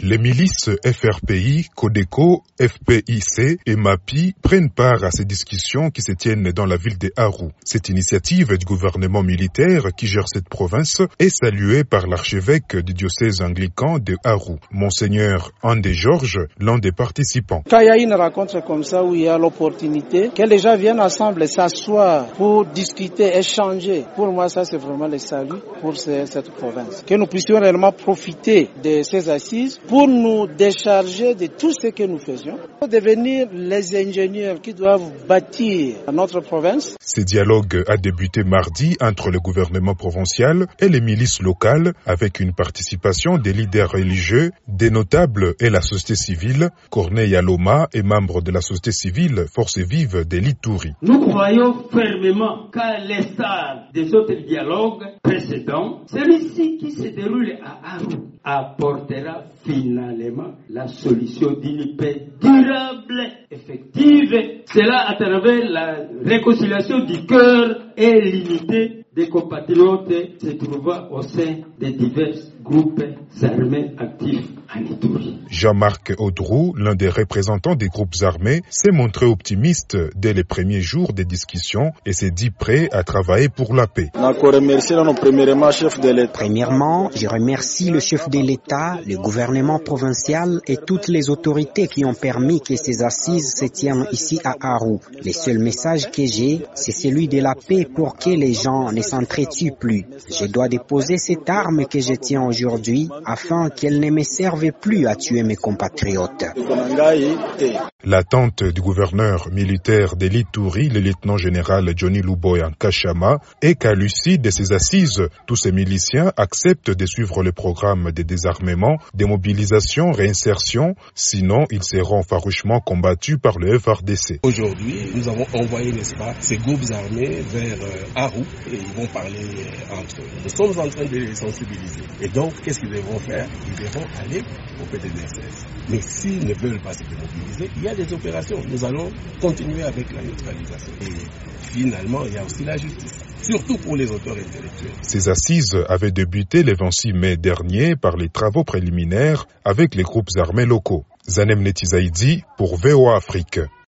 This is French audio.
Les milices FRPI, Codeco, FPIC et MAPI prennent part à ces discussions qui se tiennent dans la ville de Aru. Cette initiative du gouvernement militaire qui gère cette province est saluée par l'archevêque du diocèse anglican de Aru, Monseigneur Andé Georges, l'un des participants. Quand il y a une rencontre comme ça où il y a l'opportunité, que les gens viennent ensemble s'asseoir pour discuter, échanger, pour moi ça c'est vraiment le salut pour cette province. Que nous puissions réellement profiter de ces assises pour nous décharger de tout ce que nous faisions, pour devenir les ingénieurs qui doivent bâtir notre province. Ce dialogue a débuté mardi entre le gouvernement provincial et les milices locales avec une participation des leaders religieux, des notables et la société civile. Corneille Aloma est membre de la société civile Force Vive de l'Ituri. Nous croyons fermement qu'à l'instar des autres dialogues précédents, celui-ci qui se déroule à Aru apportera finalement la solution d'une paix durable, effective. Cela à travers la réconciliation du cœur et l'unité des compatriotes se trouvant au sein des divers groupes armés actifs en Ituri. Jean-Marc Audrou, l'un des représentants des groupes armés, s'est montré optimiste dès les premiers jours des discussions et s'est dit prêt à travailler pour la paix. Premièrement, je remercie le chef de l'État, le gouvernement provincial et toutes les autorités qui ont permis que ces assises se tiennent ici à Aru. Le seul message que j'ai, c'est celui de la paix pour que les gens ne s'entretuent plus. Je dois déposer cette arme que je tiens aujourd'hui afin qu'elle ne me serve plus à tuer mes compatriotes. L'attente du gouverneur militaire de l'Ituri, le lieutenant-général Johnny Luboya Nkashama, est qu'à l'issue de ces assises, tous ces miliciens acceptent de suivre le programme de désarmement, démobilisation, réinsertion, sinon ils seront farouchement combattus par le FARDC. Aujourd'hui, nous avons envoyé, n'est-ce pas, ces groupes armés vers Aru et ils vont parler entre eux. Nous sommes en train de les sensibiliser. Et donc, qu'est-ce qu'ils devront faire? Ils devront aller au PDDSS. Mais s'ils ne veulent pas se démobiliser, il y a des opérations. Nous allons continuer avec la neutralisation. Et finalement, il y a aussi la justice, surtout pour les auteurs intellectuels. Ces assises avaient débuté le 26 mai dernier par les travaux préliminaires avec les groupes armés locaux. Zanem Netizaïdi pour VOA Afrique.